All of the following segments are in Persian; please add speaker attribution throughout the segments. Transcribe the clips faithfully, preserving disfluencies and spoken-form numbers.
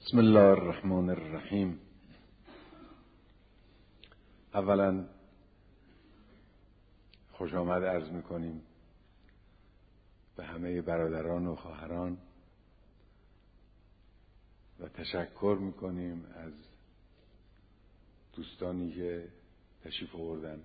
Speaker 1: بسم الله الرحمن الرحیم. اولا خوش آمد عرض میکنیم به همه برادران و خواهران و تشکر میکنیم از دوستانی که تشریف آوردن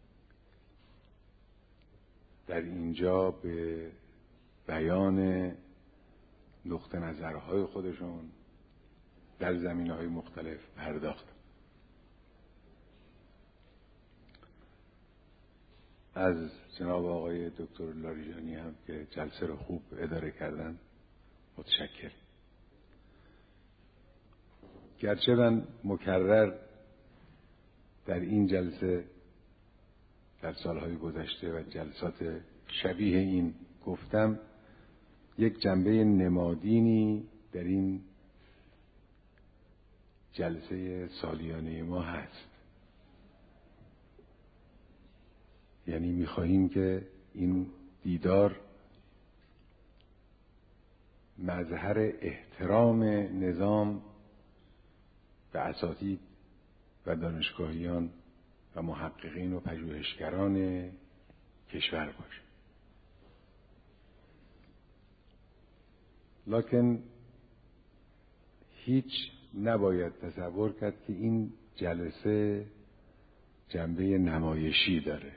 Speaker 1: در اینجا به بیان نقطه نظرهای خودشون در زمینه‌های مختلف پرداخت. از جناب آقای دکتر لاریجانی هم که جلسه رو خوب اداره کردن متشکرم. گرچه من مکرر در این جلسه در سالهای گذشته و جلسات شبیه این گفتم، یک جنبه نمادینی در این جلسه سالیانه ما هست. یعنی می‌خواهیم که این دیدار مظهر احترام نظام به اساتید و دانشگاهیان و محققین و پژوهشگران کشور باشه. لکن هیچ نباید تصور کرد که این جلسه جنبه نمایشی داره،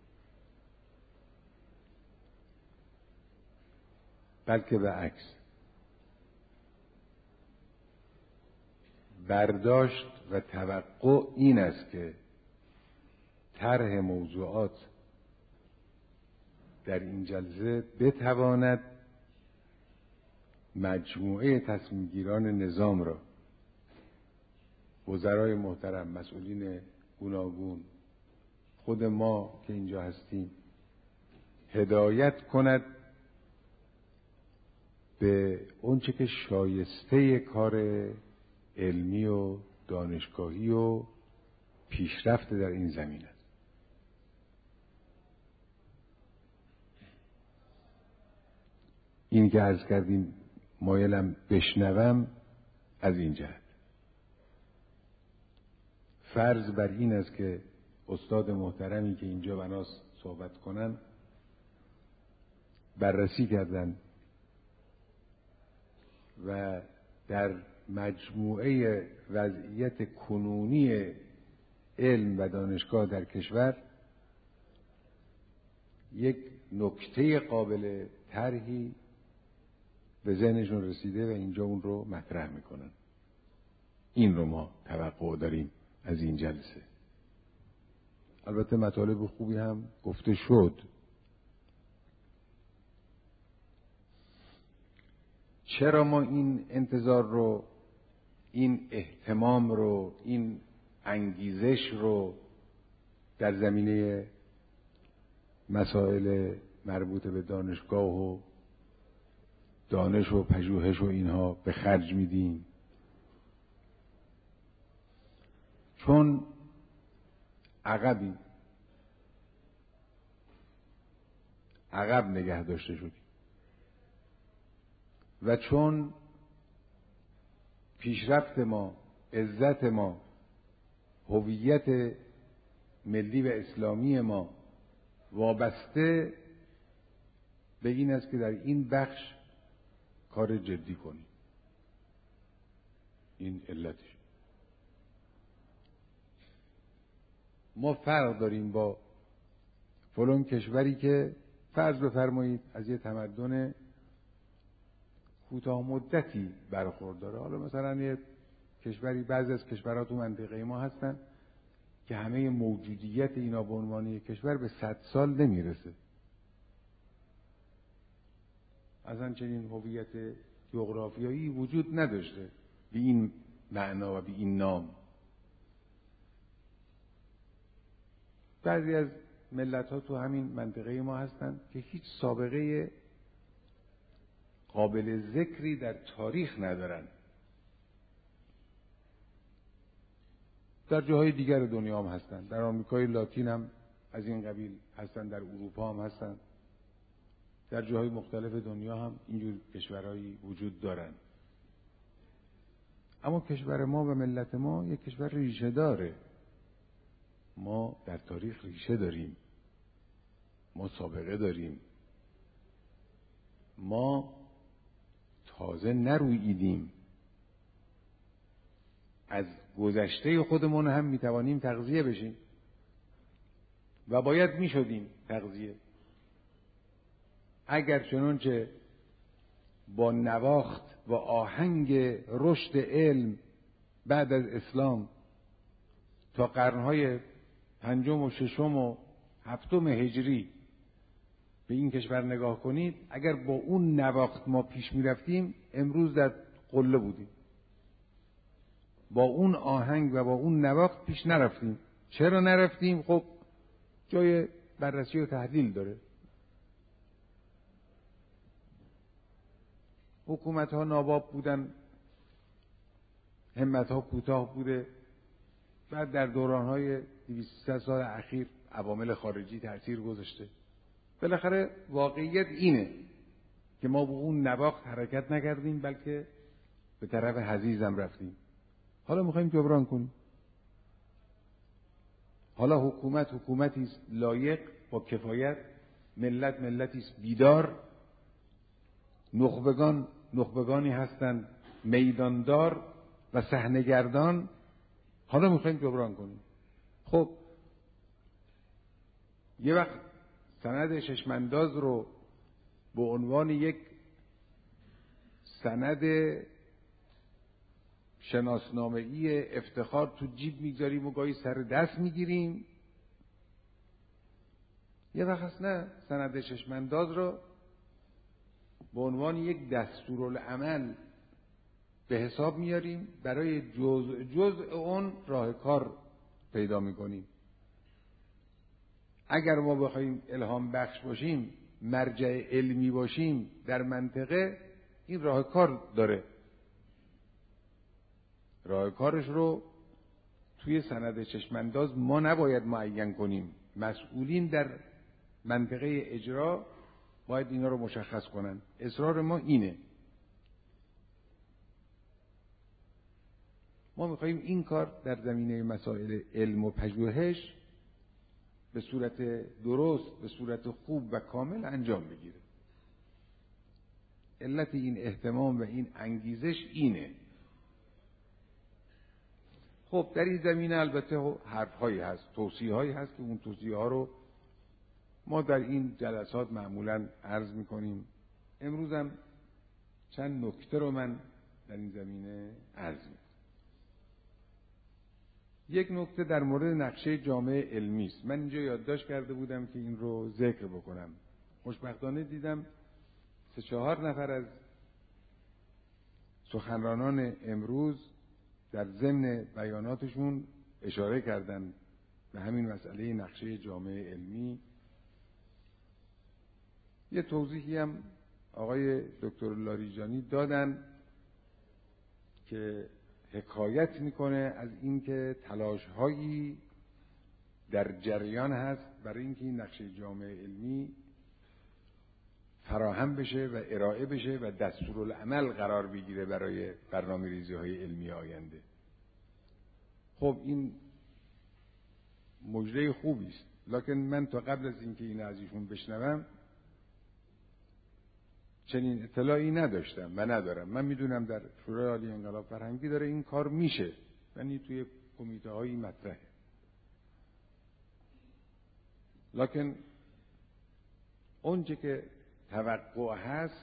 Speaker 1: بلکه به عکس برداشت و توقع این است که طرح موضوعات در این جلسه بتواند مجموعه تصمیمگیران نظام را، وزرای محترم، مسئولین گوناگون، خود ما که اینجا هستیم، هدایت کند به اونچه که شایسته کار علمی و دانشگاهی و پیشرفت در این زمین است. این که عرض کردیم مایلم بشنوم از این جهت. فرض بر این است که استاد محترمی که اینجا بناست صحبت کنن بررسی کردن و در مجموعه وضعیت کنونی علم و دانشگاه در کشور یک نکته قابل طرحی به ذهنشون رسیده و اینجا اون رو مطرح میکنن. این رو ما توقع داریم از این جلسه. البته مطالب خوبی هم گفته شد. چرا ما این انتظار رو، این اهتمام رو، این انگیزش رو در زمینه مسائل مربوط به دانشگاه و دانش و پژوهش و اینها به خرج میدیم؟ چون عقبی عقب نگه داشته شدیم و چون پیشرفت ما، عزت ما، هویت ملی و اسلامی ما وابسته به این است که در این بخش کار جدی کنیم. این علتش. ما فرق داریم با فلان کشوری که فرض بفرمایید از یه تمدن کوتاه مدتی برخورداره. حالا مثلا یه کشوری، بعضی از کشورها تو منطقه ما هستن که همه موجودیت اینا به عنوان یک کشور به صد سال نمیرسه. اصلا چنین هویت جغرافیایی وجود نداشته به این معنا و به این نام. بعضی از ملت ها تو همین منطقه ما هستن که هیچ سابقه قابل ذکری در تاریخ ندارن. در جاهای دیگر دنیا هم هستن، در آمریکای لاتین هم از این قبیل هستن، در اروپا هم هستن، در جاهای مختلف دنیا هم اینجور کشورهایی وجود دارن. اما کشور ما و ملت ما یک کشور ریشه داره. ما در تاریخ ریشه داریم، ما سابقه داریم، ما تازه نروییدیم. از گذشته خودمون هم میتوانیم تغذیه بشیم و باید میشدیم تغذیه، اگر چنانچه با نواخت و آهنگ رشد علم بعد از اسلام تا قرنهای پنجم و ششم و هفتم هجری به این کشور نگاه کنید، اگر با اون نواخت ما پیش می رفتیم امروز در قله بودیم. با اون آهنگ و با اون نواخت پیش نرفتیم. چرا نرفتیم؟ خب جای بررسی و تحلیل داره. حکومت ها ناباب بودن، همت ها کوتاه بوده، بعد در دوران های دویست سال اخیر عوامل خارجی تأثیر گذاشته. بالاخره واقعیت اینه که ما با اون نواخت حرکت نکردیم، بلکه به طرف حضیضم رفتیم. حالا میخوایم جبران کنیم. حالا حکومت حکومتی است لایق با کفایت، ملت ملتی است بیدار، نخبگان نخبگانی هستند میداندار و صحنه‌گردان. حالا میخوایم جبران کنیم. خب یه وقت سند ششمانداز رو به عنوان یک سند شناسنامه‌ای افتخار تو جیب میگذاریم و گاهی سر دست میگیریم. یه وقت هست نه، سند ششمانداز رو به عنوان یک دستورالعمل به حساب میاریم، برای جزء جزء اون راه کار پیدا میکنیم. اگر ما بخوایم الهام بخش باشیم، مرجع علمی باشیم در منطقه، این راه کار داره. راه کارش رو توی سند چشمانداز ما نباید معین کنیم. مسئولین در منطقه اجرا باید اینا رو مشخص کنن. اصرار ما اینه. ما میخواییم این کار در زمینه مسائل علم و پژوهش به صورت درست، به صورت خوب و کامل انجام بگیره. علت این اهتمام و این انگیزش اینه. خب در این زمینه البته حرف‌هایی هست، توصیه‌هایی هست که اون توصیه‌ها رو ما در این جلسات معمولاً عرض می‌کنیم. امروز هم چند نکته رو من در این زمینه عرض می‌کنم. یک نکته در مورد نقشه جامعه علمی است. من اینجا یادداشت کرده بودم که این رو ذکر بکنم. خوشبختانه دیدم سه چهار نفر از سخنرانان امروز در ضمن بیاناتشون اشاره کردن به همین مسئله نقشه جامعه علمی. یه توضیحی هم آقای دکتر لاریجانی دادن که حکایت میکنه از اینکه تلاش‌هایی در جریان هست برای اینکه این نقشه جامعه علمی فراهم بشه و ارائه بشه و دستورالعمل قرار بگیره برای برنامه‌ریزی‌های علمی آینده. خب این مژده خوبی است، لکن من تا قبل از اینکه این از ایشون بشنوم چنین اطلاعی نداشتم و ندارم. من میدونم در شورای عالی انقلاب فرهنگی داره این کار میشه، یعنی توی کمیته هایی مطرحه، لکن اونچه که توقع هست،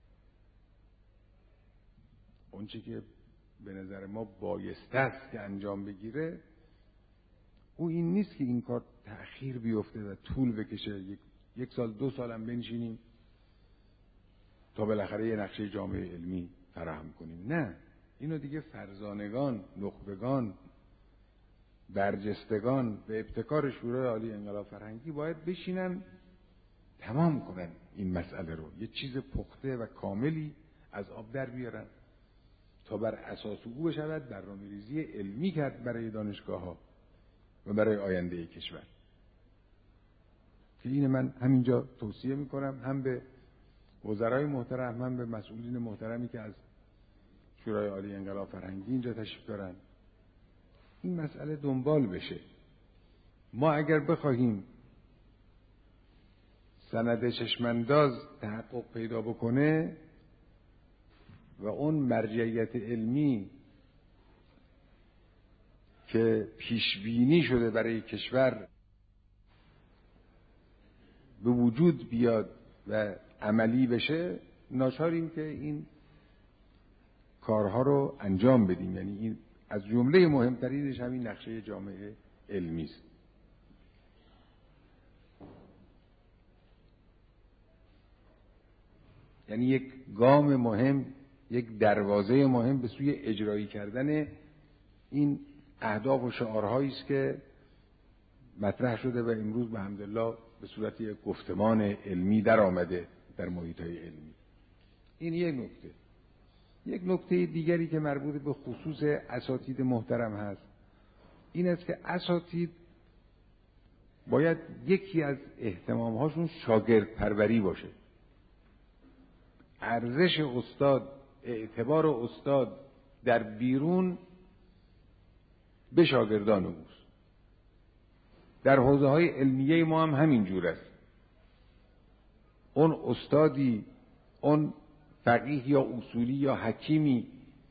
Speaker 1: اونچه که به نظر ما بایسته است که انجام بگیره، او این نیست که این کار تأخیر بیفته و طول بکشه، یک, یک سال دو سال هم بنشینیم تا بالاخره یه نقشه جامعه علمی فراهم کنیم. نه، اینو دیگه فرزانگان، نخبگان، برجستگان به ابتکار شورای عالی انقلاب فرهنگی باید بشینن تمام کنن این مسئله رو، یه چیز پخته و کاملی از آب در بیارن تا بر اساس او بشود برنامه‌ریزی علمی کرد برای دانشگاه‌ها و برای آینده کشور. که این من همینجا توصیه میکنم، هم به وزرای محترم، هم به مسئولین محترمی که از شورای عالی انقلاب فرهنگی اینجا تشریف دارن. این مسئله دنبال بشه. ما اگر بخواهیم سند چشمانداز تحقق پیدا بکنه و اون مرجعیت علمی که پیشبینی شده برای کشور به وجود بیاد و عملی بشه، ناچاریم که این کارها رو انجام بدیم. یعنی این از جمله مهمترینش همین نقشه جامعه علمی است. یعنی یک گام مهم، یک دروازه مهم به سوی اجرایی کردن این اهداف و شعارهایی است که مطرح شده و امروز به حمدالله به صورت یک گفتمان علمی در آمده در محیط‌های علمی. این یک نکته. یک نکته دیگری که مربوط به خصوص اساتید محترم هست این است که اساتید باید یکی از اهتمام‌هاشون شاگرد پروری باشه. ارزش استاد، اعتبار استاد در بیرون به شاگردان اوست. در حوزه‌های علمیه ما هم همین جور است. اون استادی، اون فقیه یا اصولی یا حکیمی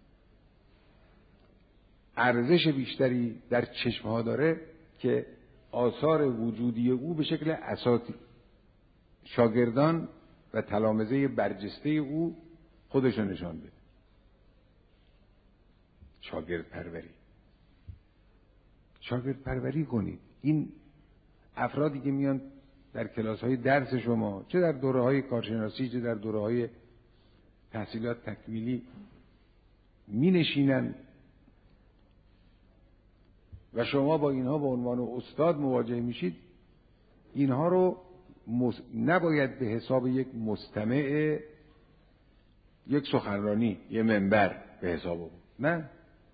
Speaker 1: ارزش بیشتری در چشمها داره که آثار وجودی او به شکل اساتید، شاگردان و تلامذه برجسته او خودشو نشان بده. شاگرد پروری شاگرد پروری کنید. این افرادی که میان در کلاس های درس شما، چه در دوره های کارشناسی چه در دوره های تحصیلات تکمیلی می نشینن و شما با اینها به عنوان استاد مواجه میشید، اینها رو مس... نباید به حساب یک مستمع یک سخنرانی، یک منبر به حساب بود. نه،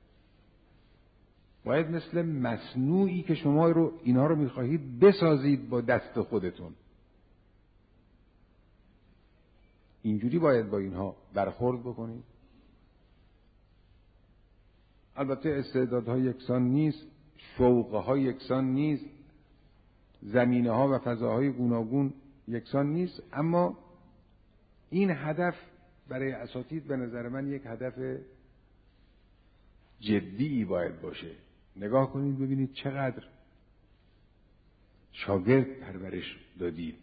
Speaker 1: باید مثل مصنوعی که شما رو اینها رو میخواهید بسازید با دست خودتون، اینجوری باید با اینها برخورد بکنید. البته استعدادها یکسان نیست، شوقها یکسان نیست، زمینه‌ها و فضاهای گوناگون یکسان نیست، اما این هدف برای اساتید به نظر من یک هدف جدی باید باشه. نگاه کنید ببینید چقدر شاگرد پرورش دادید.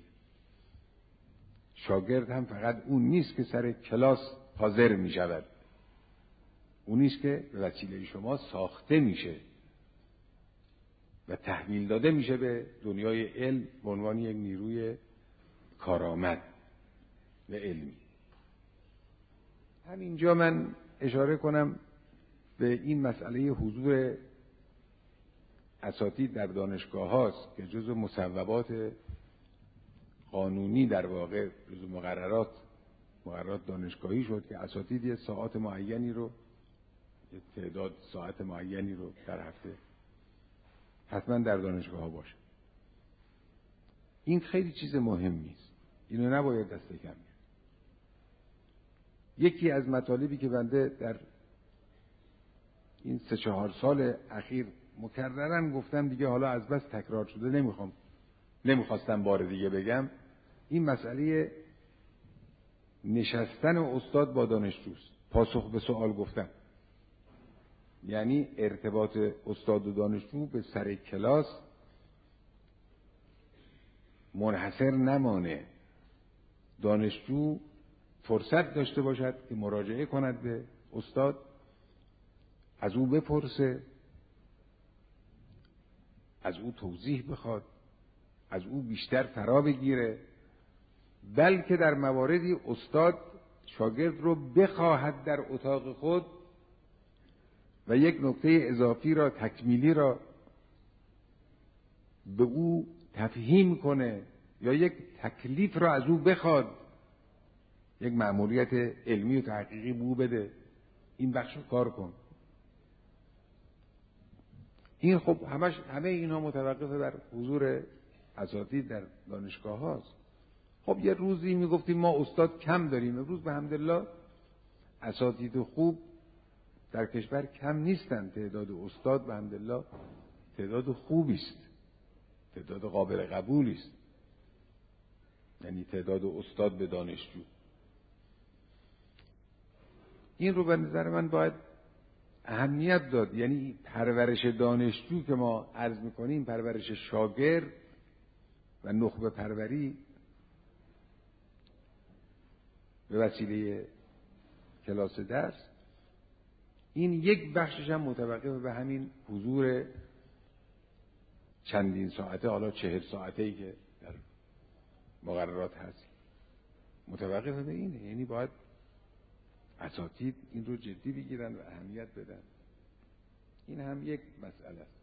Speaker 1: شاگرد هم فقط اون نیست که سر کلاس حاضر می شود، اون نیست که به وسیله شما ساخته میشه و تحویل داده میشه به دنیای علم به عنوان یک نیروی کارآمد و علمی. همینجا من اشاره کنم به این مسئله حضور اساتید در دانشگاه هاست که جزو مصوبات قانونی در واقع جزو مقررات مقررات دانشگاهی شد که اساتید یه ساعات معینی رو، یه تعداد ساعت معینی رو در هفته حتما در دانشگاه ها باشه. این خیلی چیز مهمی است، اینو نباید دست کم گرفت. یکی از مطالبی که بنده در این سه چهار سال اخیر مکررن گفتم، دیگه حالا از بس تکرار شده نمیخوام نمیخواستم بار دیگه بگم، این مسئله نشستن استاد با دانشجوست، پاسخ به سوال گفتن. یعنی ارتباط استاد و دانشجو به سر کلاس منحصر نمانه. دانشجو فرصت داشته باشد که مراجعه کند به استاد، از او بپرسه، از او توضیح بخواد، از او بیشتر فرا بگیره، بلکه در مواردی استاد شاگرد رو بخواهد در اتاق خود و یک نکته اضافی را، تکمیلی را به او تفهیم کنه یا یک تکلیف را از او بخواد، یک مأموریت علمی و تحقیقی به او بده، این بخش رو کار کن. این خب همش همه اینها متوقف بر حضور اساتید در دانشگاه هاست. خب یه روزی میگفتیم ما استاد کم داریم، امروز به حمدالله اساتید خوب در کشور کم نیستن. تعداد استاد به حمدالله تعداد خوبی است، تعداد قابل قبولی است، یعنی تعداد استاد به دانشجو. این رو به نظر من باید اهمیت داد. یعنی پرورش دانشجو که ما عرض میکنیم، پرورش شاگرد و نخبه پروری به وسیله کلاس درس، این یک بخشش هم متوقف به همین حضور چندین ساعته، حالا چهل ساعته‌ای که در مقررات هست، متوقف به اینه. یعنی باید اساتید این رو جدی بگیرن و اهمیت بدن. این هم یک مسئله است.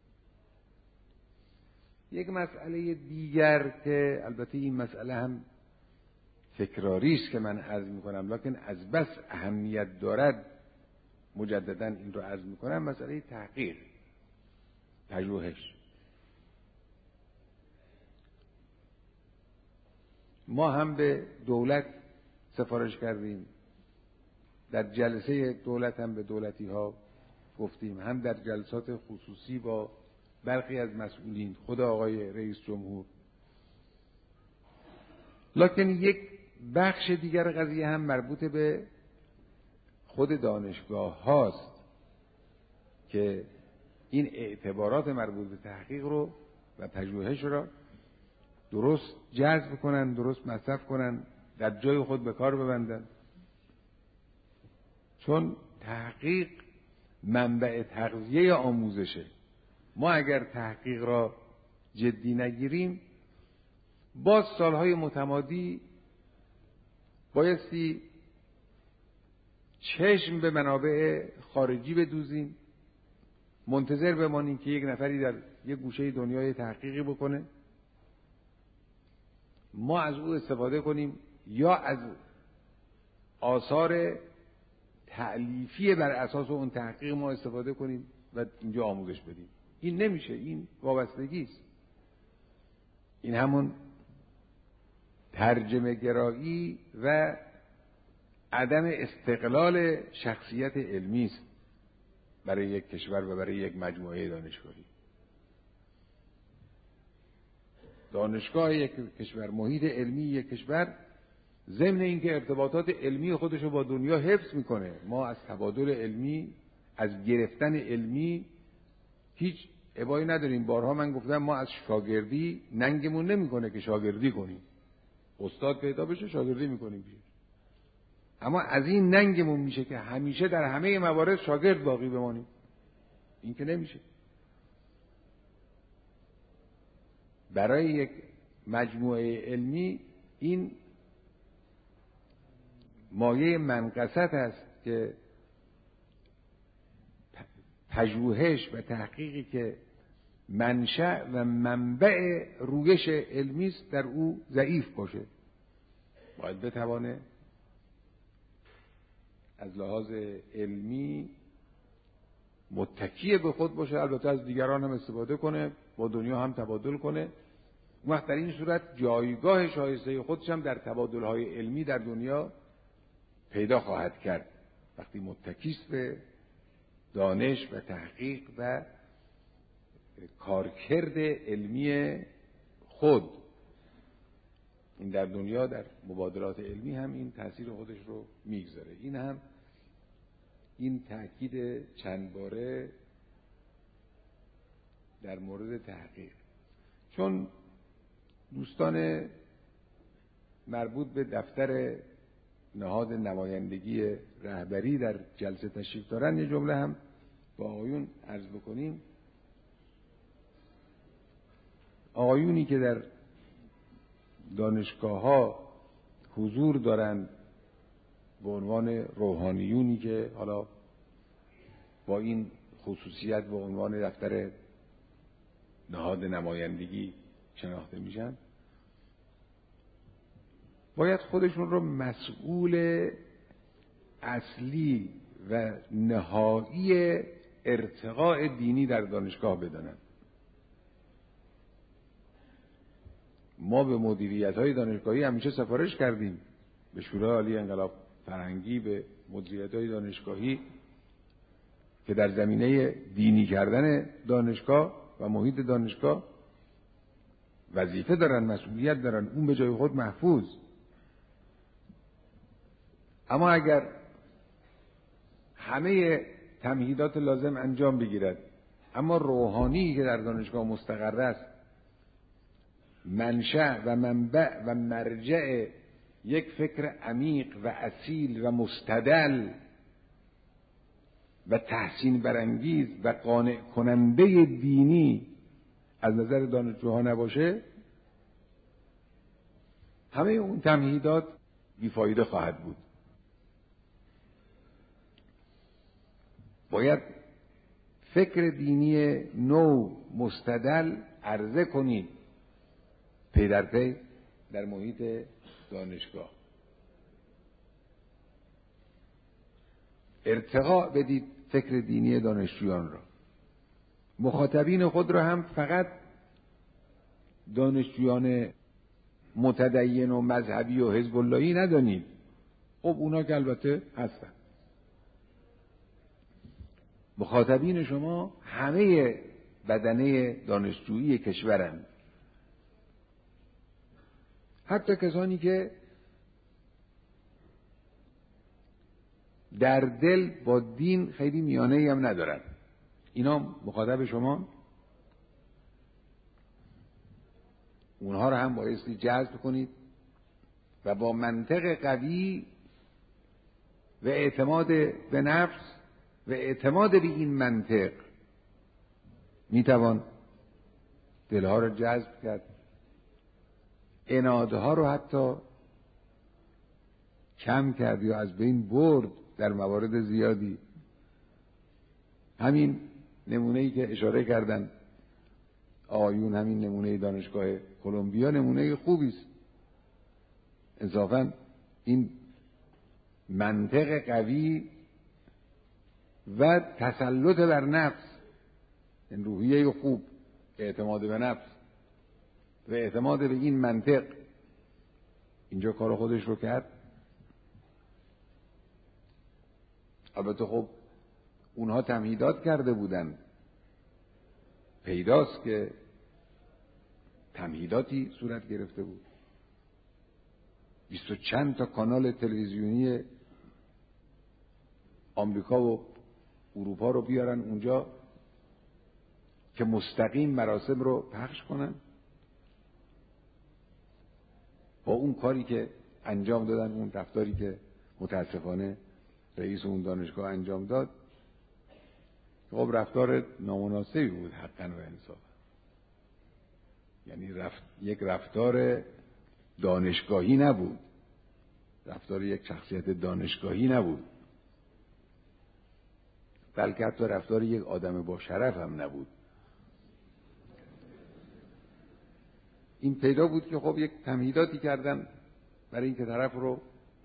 Speaker 1: یک مسئله دیگر که البته این مسئله هم تکراری است که من عرض میکنم، لکن از بس اهمیت دارد مجددا این رو عرض میکنم، مسئله تحقیق، پژوهش. ما هم به دولت سفارش کردیم، در جلسه دولت هم به دولتی ها گفتیم، هم در جلسات خصوصی با برخی از مسئولین، خود آقای رئیس جمهور. لکن یک بخش دیگر قضیه هم مربوط به خود دانشگاه هاست که این اعتبارات مربوط به تحقیق رو و پژوهش رو درست جذب کنن، درست مصرف کنن، در جای خود به کار ببندن. چون تحقیق منبع تغذیه آموزشه. ما اگر تحقیق را جدی نگیریم، باز سالهای متمادی بایستی چشم به منابع خارجی بدوزیم، منتظر بمانیم که یک نفری در یک گوشه دنیای تحقیقی بکنه، ما از او استفاده کنیم، یا از آثار تألیفی بر اساس اون تحقیق ما استفاده کنیم و اینجا آموزش بدیم. این نمیشه. این وابستگی است. این همون ترجمه گرایی و عدم استقلال شخصیت علمی است برای یک کشور و برای یک مجموعه دانشگاهی. دانشگاه یک کشور، محیط علمی یک کشور، ضمن اینکه ارتباطات علمی خودش رو با دنیا حفظ میکنه. ما از تبادل علمی، از گرفتن علمی هیچ ابایی نداریم. بارها من گفتم ما از شاگردی ننگمون نمیکنه که شاگردی کنیم. استاد پیدا بشه شاگردی میکنیم بیش. اما از این ننگمون میشه که همیشه در همه موارد شاگرد باقی بمانیم. این که نمیشه. برای یک مجموعه علمی این مایه منقصت است که پژوهش و تحقیقی که منشأ و منبع رویش علمی است در او ضعیف باشه. باید بتوانه از لحاظ علمی متکی به خود باشه، البته از دیگران هم استفاده کنه، با دنیا هم تبادل کنه. اون وقت در این صورت جایگاه شایسته خودش هم در تبادل‌های علمی در دنیا پیدا خواهد کرد، وقتی متکیست به دانش و تحقیق و کارکرد علمی خود. این در دنیا در مبادلات علمی هم این تأثیر خودش رو میگذاره. این هم این تأکید چند باره در مورد تحقیق. چون دوستان مربوط به دفتر نهاد نمایندگی رهبری در جلسه تشریف دارن، یه جمله هم با آقایون عرض بکنیم. آقایونی که در دانشگاه ها حضور دارند به عنوان روحانیونی که حالا با این خصوصیت به عنوان دفتر نهاد نمایندگی شناخته میشن، باید خودشون رو مسئول اصلی و نهایی ارتقاء دینی در دانشگاه بدانند. ما به مدیریت‌های دانشگاهی همیشه سفارش کردیم، به شورای عالی انقلاب فرهنگی، به مدیریت‌های دانشگاهی، که در زمینه دینی کردن دانشگاه و محیط دانشگاه وظیفه دارن، مسئولیت دارن، اون به جای خود محفوظ. اما اگر همه تمهیدات لازم انجام بگیرد اما روحانی که در دانشگاه مستقر است منشأ و منبع و مرجع یک فکر عمیق و اصیل و مستدل و تحسین برانگیز و قانع کننده دینی از نظر دانشجوها نباشه، همه اون تمهیدات بیفایده خواهد بود. باید فکر دینی نو مستدل عرضه کنید پی در پی در محیط دانشگاه. ارتقا بدید فکر دینی دانشجویان را. مخاطبین خود را هم فقط دانشجویان متدین و مذهبی و حزب اللهی ندانید. خب اونا که البته هستن. مخاطبین شما همه بدنه دانشجویی کشورند، حتی کسانی که در دل با دین خیلی میانه‌ای هم ندارن، اینا مخاطب شما. اونها رو هم بایستی جذب کنید و با منطق قوی و اعتماد به نفس و اعتماد به این منطق میتوان دلها رو جذب کرد، عنادها رو حتی کم کرد یا از بین برد در موارد زیادی. همین نمونه‌ای که اشاره کردن آیون، همین نمونه دانشگاه کلمبیا نمونه خوبی است. انصافاً این منطق قوی و تسلط بر نفس، این روحیه خوب، اعتماد به نفس و اعتماد به این منطق اینجا کار خودش رو کرد. البته خب اونها تمهیدات کرده بودن، پیداست که تمهیداتی صورت گرفته بود. بیست و چند تا کانال تلویزیونی آمریکا و اروپا رو بیارن اونجا که مستقیم مراسم رو پخش کنن. با اون کاری که انجام دادن، اون رفتاری که متاسفانه رئیس اون دانشگاه انجام داد، خب رفتار نامناسبی بود حقاً و انصافاً. یعنی رفت یک رفتار دانشگاهی نبود، رفتار یک شخصیت دانشگاهی نبود، بلکه حتی رفتار یک آدم با شرف هم نبود. این پیدا بود که خب یک تمهیداتی کردن برای اینکه طرف رو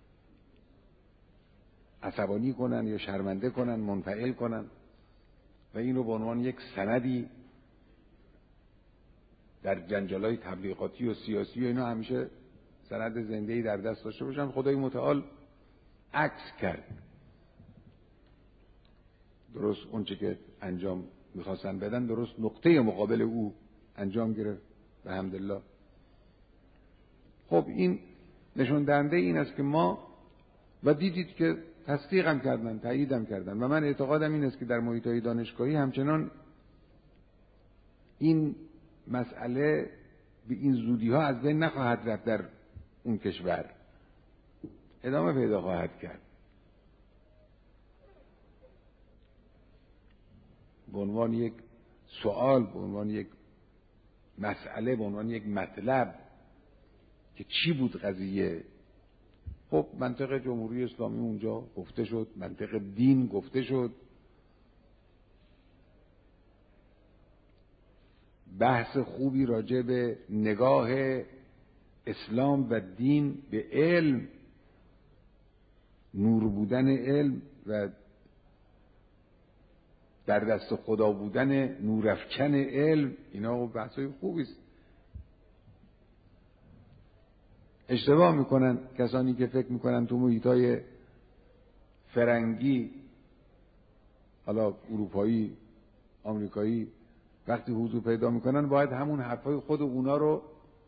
Speaker 1: عصبانی کنن یا شرمنده کنن، منفعل کنن و این رو به عنوان یک سندی در جنجالای تبلیغاتی و سیاسی و اینا همیشه سند زنده‌ای در دست داشته باشن. خدای متعال عکس کرد، درست اون چه که انجام میخواستن بدن درست نقطه مقابل او انجام گرفت به حمدالله. خب این نشون دهنده این است که ما، و دیدید که تصدیقم کردن، تاییدم کردن، و من اعتقادم این است که در محیط‌های دانشگاهی همچنان این مسئله به این زودی ها از بین نخواهد رفت، در اون کشور ادامه پیدا خواهد کرد. به عنوان یک سوال، به عنوان یک مسئله، به عنوان یک مطلب که چی بود قضیه. خب منطق جمهوری اسلامی اونجا گفته شد، منطق دین گفته شد، بحث خوبی راجع به نگاه اسلام و دین به علم، نور بودن علم و در دست خدا بودن نورافکن علم، اینا بحثای خوبی است. اشتباه میکنن کسانی که فکر میکنن تو محیطای فرنگی، حالا اروپایی، آمریکایی وقتی حضور پیدا میکنن باید همون حرفای خود اونا رو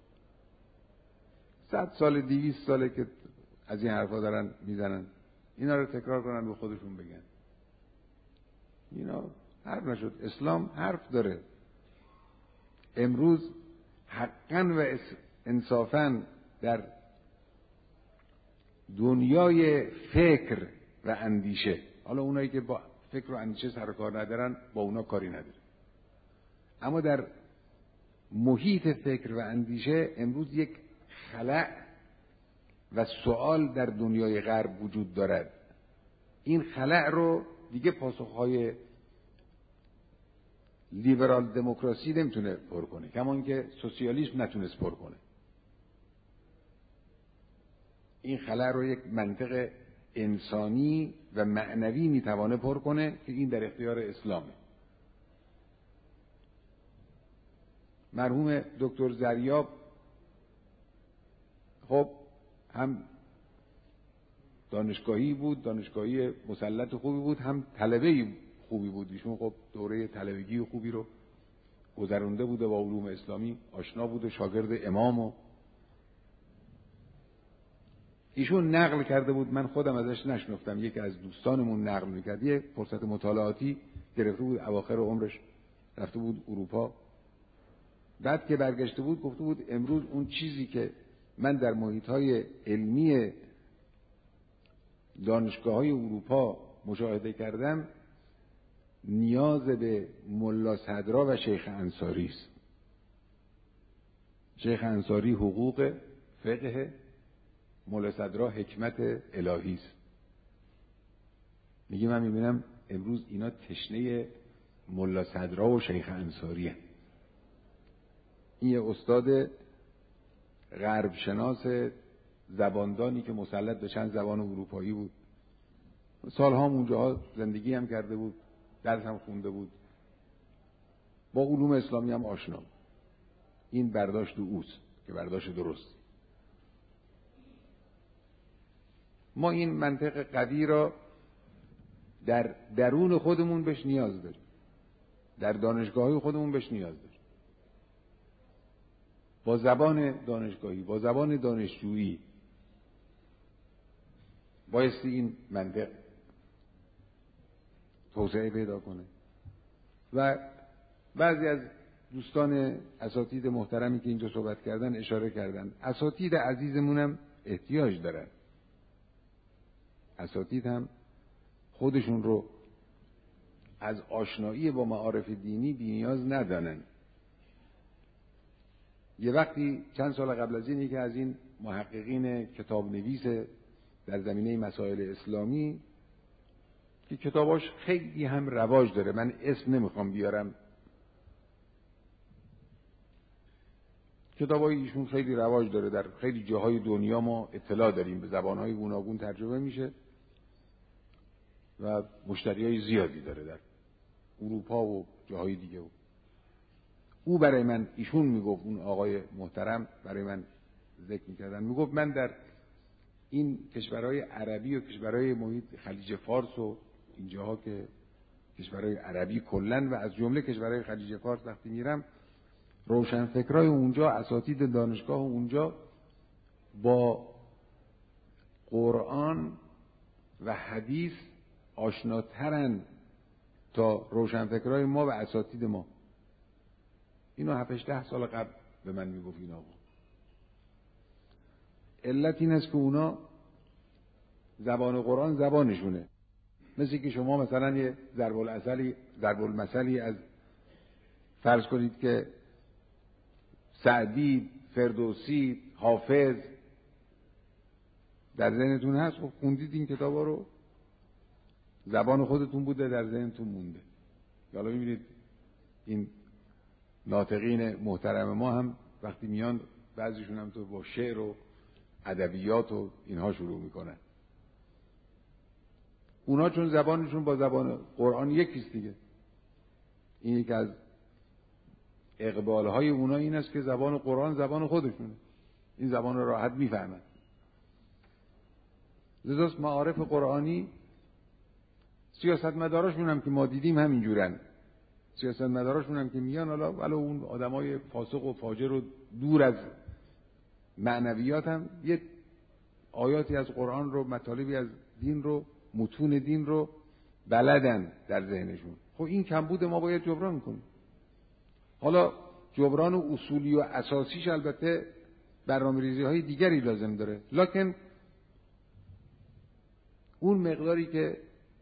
Speaker 1: صد سال دویست ساله که از این حرفا دارن میزنن اینا رو تکرار کنن به خودشون بگن. اینا حرف نشد. اسلام حرف داره. امروز حقاً و انصافاً در دنیای فکر و اندیشه، حالا اونایی که با فکر و اندیشه سر و کار ندارن با اونا کاری نداره، اما در محیط فکر و اندیشه امروز یک خلأ و سوال در دنیای غرب وجود دارد. این خلأ رو دیگه پاسخهای لیبرال دموکراسی نمیتونه پر کنه، کما اینکه سوسیالیسم نتونست پر کنه. این خلأ رو یک منطق انسانی و معنوی میتوانه پر کنه که این در اختیار اسلامه. مرحوم دکتر زریاب خب هم دانشگاهی بود، دانشگاهی مسلط خوبی بود، هم طلبه خوبی بود. ایشون خب دوره طلبگی خوبی رو گذرونده بود و با علوم اسلامی آشنا بود و شاگرد امام و ایشون نقل کرده بود، من خودم ازش نشنفتم، یکی از دوستانمون نقل میکرد. یه فرصت مطالعاتی گرفته بود، اواخر عمرش رفته بود اروپا، بعد که برگشته بود گفته بود امروز اون چیزی که من در محیط‌های علمی دانشگاه‌های اروپا مشاهده کردم نیاز به ملا صدرا و شیخ انصاری است. شیخ انصاری حقوق، فقه، ملا صدرا حکمت الهی است. میگه من میبینم امروز اینا تشنه ملا صدرا و شیخ انصاری هست. این یه استاد غرب شناس زباندانی که مسلط به چند زبان اروپایی بود، سالها اونجاها زندگی هم کرده بود، درس هم خونده بود، با علوم اسلامی هم آشنا. این برداشت اوست که برداشت درست. ما این منطق قوی را در درون خودمون بهش نیاز داریم، در دانشگاه‌های خودمون بهش نیاز داریم. با زبان دانشگاهی، با زبان دانشجویی بایستی این منطق توسعه پیدا کنه. و بعضی از دوستان اساتید محترمی که اینجا صحبت کردن اشاره کردن، اساتید عزیزمونم احتیاج دارن. اساتید هم خودشون رو از آشنایی با معارف دینی بی‌نیاز ندانن. یه وقتی چند سال قبل از اینی که از این محققین کتاب نویس در زمینه مسائل اسلامی که کتاباش خیلی هم رواج داره، من اسم نمیخوام بیارم، کتابای ایشون خیلی رواج داره، در خیلی جاهای دنیا ما اطلاع داریم، به زبانهای گوناگون ترجمه میشه و مشتریای زیادی داره در اروپا و جاهای دیگه. او برای من، ایشون میگفت، اون آقای محترم برای من ذکر میکردن، میگفت من در این کشورهای عربی و کشورهای محیط خلیج فارس و اینجاها که کشورهای عربی کلن و از جمله کشورهای خلیج فارس وقتی میرم، روشنفکرای اونجا، اساتید دانشگاه اونجا با قرآن و حدیث آشناترن تا روشنفکرای ما و اساتید ما. اینو هفتش ده سال قبل به من میگفت این آقا. علت این است که اونا زبان قرآن زبانشونه. مثل که شما مثلا یه ضرب المثلی ضرب المثلی از فرض کنید که سعدی، فردوسی، حافظ در ذهنتون هست، خب خوندید این کتابا رو، زبان خودتون بوده، در ذهنتون مونده. حالا میبینید این ناطقین محترم ما هم وقتی میان بعضیشون هم تو با شعر و ادبیات و اینها شروع میکنن. اونا چون زبانشون با زبان قرآن یکیست دیگه. این یکی از اقبالهای اونا این است که زبان قرآن زبان خودشونه، این زبان رو راحت میفهمن. لذاست معارف قرآنی سیاستمداراشون هم که ما دیدیم همینجورن. سیاستمداراشون هم که میان، حالا ولو اون آدمای فاسق و فاجر و دور از معنویات هم یه آیاتی از قرآن رو، مطالبی از دین رو، متون دین رو بلدن در ذهنشون. خب این کمبود ما باید جبران کنیم. حالا جبران و اصولی و اساسیش البته برنامه‌ریزی های دیگری لازم داره، لکن اون مقداری که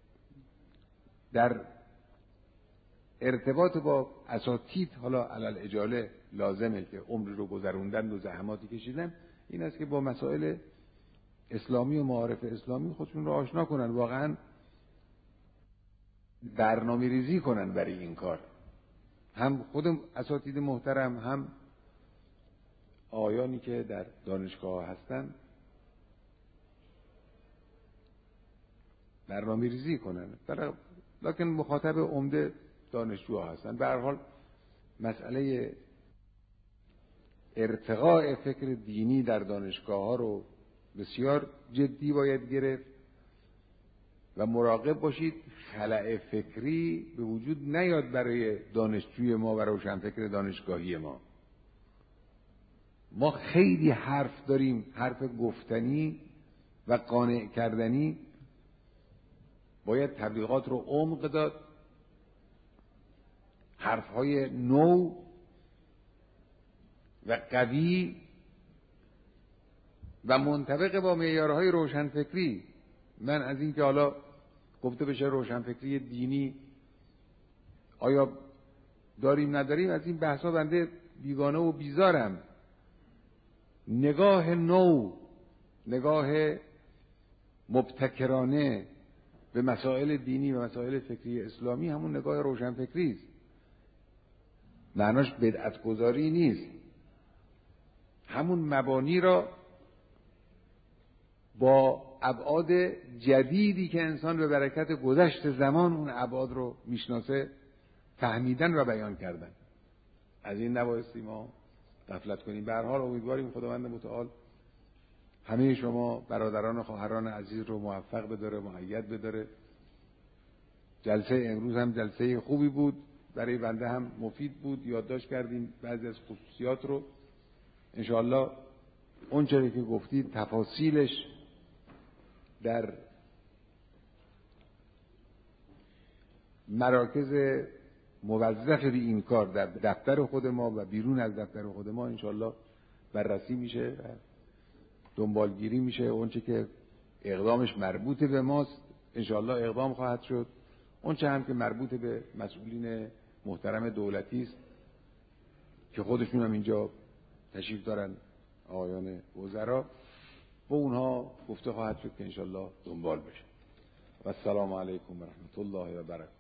Speaker 1: در ارتباط با اساتید حالا علل اجاله لازمه که عمر رو گذروندن و زحماتی کشیدن، این است که با مسائل اسلامی و معارف اسلامی خودشون رو آشنا کنن، واقعا برنامه ریزی کنن برای این کار. هم خود اساتید محترم، هم آیانی که در دانشگاه هستن برنامه ریزی کنن. لکن مخاطب عمده دانشجوها هستن. به هر حال مسئله ارتقاء فکر دینی در دانشگاه ها رو بسیار جدی باید گرفت و مراقب باشید خلأ فکری به وجود نیاد برای دانشجوی ما و روشنفکر دانشگاهی ما. ما خیلی حرف داریم، حرف گفتنی و قانع کردنی. باید تبلیغات رو عمق داد، حرفهای نو و قوی و منطبق با معیارهای روشنفکری. من از این که حالا گفته بشه روشنفکری دینی آیا داریم نداریم، از این بحثا بنده بیگانه و بیزارم. نگاه نو، نگاه مبتکرانه به مسائل دینی و مسائل فکری اسلامی همون نگاه روشنفکری است. معناش بدعت گذاری نیست. همون مبانی را با ابعاد جدیدی که انسان به برکت گذشت زمان اون ابعاد رو میشناسه فهمیدن و بیان کردن. از این نبایستی ما غفلت کنیم. به هر حال امیدواریم خداوند متعال همه شما برادران و خواهران عزیز رو موفق بداره، مؤید بداره. جلسه امروز هم جلسه خوبی بود، برای بنده هم مفید بود. یادداشت کردیم بعضی از خصوصیات رو. انشاءالله اون چیزی که گفتید تفاصیلش در مراکز موظف به این کار در دفتر خود ما و بیرون از دفتر خود ما انشاءالله بررسی میشه و دنبالگیری میشه. اون چه که اقدامش مربوط به ماست انشاءالله اقدام خواهد شد. اون چه هم که مربوط به مسئولین محترم دولتی است که خودشون هم اینجا تشریف دارن، آقایان وزرا، با اونها گفته خواهد شد که انشاءالله دنبال بشه. و السلام علیکم و رحمت الله و برکاته.